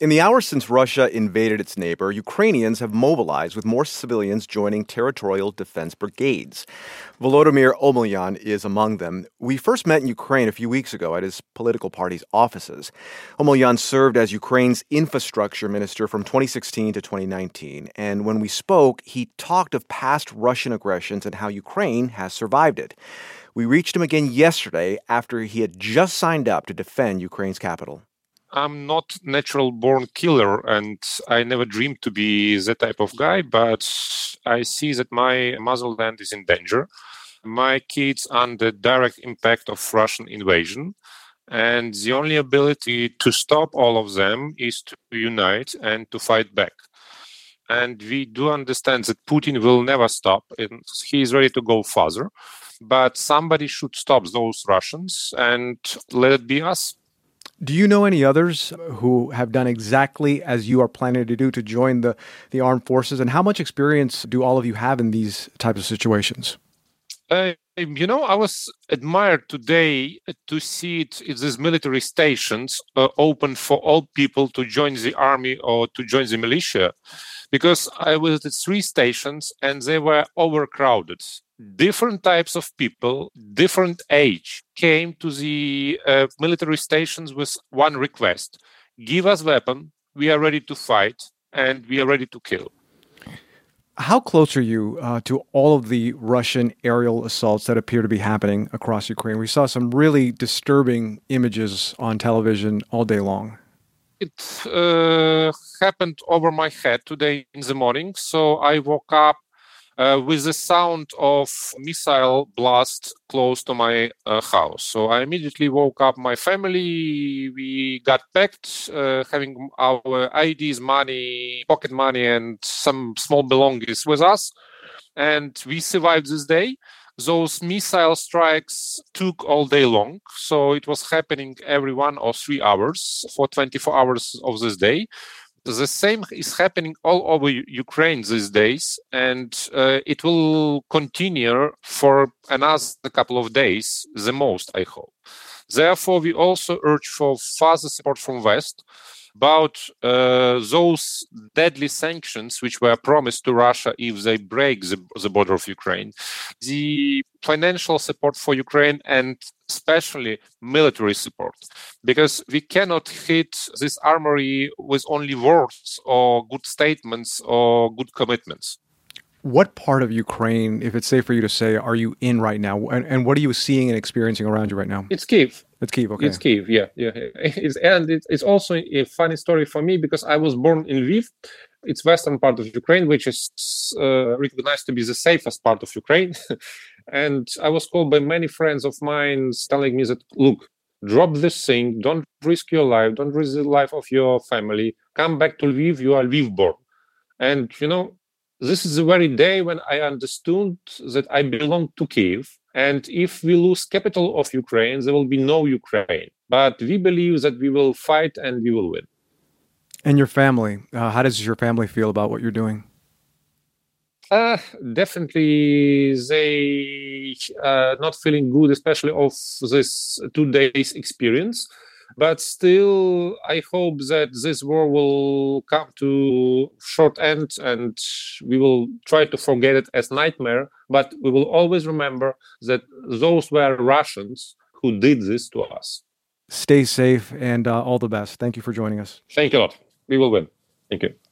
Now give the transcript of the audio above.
In the hours since Russia invaded its neighbor, Ukrainians have mobilized with more civilians joining territorial defense brigades. Volodymyr Omelyan is among them. We first met in Ukraine a few weeks ago at his political party's offices. Omelyan served as Ukraine's infrastructure minister from 2016 to 2019, and when we spoke, he talked of past Russian aggressions and how Ukraine has survived it. We reached him again yesterday after he had just signed up to defend Ukraine's capital. I'm not natural born killer, and I never dreamed to be that type of guy, but I see that my motherland is in danger. My kids under direct impact of Russian invasion, and the only ability to stop all of them is to unite and to fight back. And we do understand that Putin will never stop, and he is ready to go further. But somebody should stop those Russians, and let it be us. Do you know any others who have done exactly as you are planning to do to join the armed forces? And how much experience do all of you have in these types of situations? I was admired today to see these military stations open for all people to join the army or to join the militia, because I was at 3 stations and they were overcrowded. Different types of people, different age, came to the military stations with one request: give us weapon, we are ready to fight, and we are ready to kill. How close are you to all of the Russian aerial assaults that appear to be happening across Ukraine? We saw some really disturbing images on television all day long. It happened over my head today in the morning, so I woke up with the sound of missile blast close to my house. So I immediately woke up my family. We got packed, having our IDs, money, pocket money, and some small belongings with us. And we survived this day. Those missile strikes took all day long. So it was happening every 1 or 3 hours for 24 hours of this day. The same is happening all over Ukraine these days, and it will continue for another couple of days, the most, I hope. Therefore, we also urge for further support from West about those deadly sanctions which were promised to Russia if they break the border of Ukraine. The financial support for Ukraine and especially military support, because we cannot hit this armory with only words or good statements or good commitments. What part of Ukraine, if it's safe for you to say, are you in right now? And what are you seeing and experiencing around you right now? It's Kyiv. It's Kyiv, okay. It's Kyiv, yeah. It's also a funny story for me because I was born in Lviv. It's western part of Ukraine, which is recognized to be the safest part of Ukraine. And I was called by many friends of mine telling me that, look, drop this thing, don't risk your life, don't risk the life of your family, come back to Lviv, you are Lviv born. And, this is the very day when I understood that I belong to Kyiv. And if we lose capital of Ukraine, there will be no Ukraine. But we believe that we will fight and we will win. And your family, how does your family feel about what you're doing? Definitely, they are not feeling good, especially of this 2 days experience. But still, I hope that this war will come to short end and we will try to forget it as nightmare. But we will always remember that those were Russians who did this to us. Stay safe and all the best. Thank you for joining us. Thank you a lot. We will win. Thank you.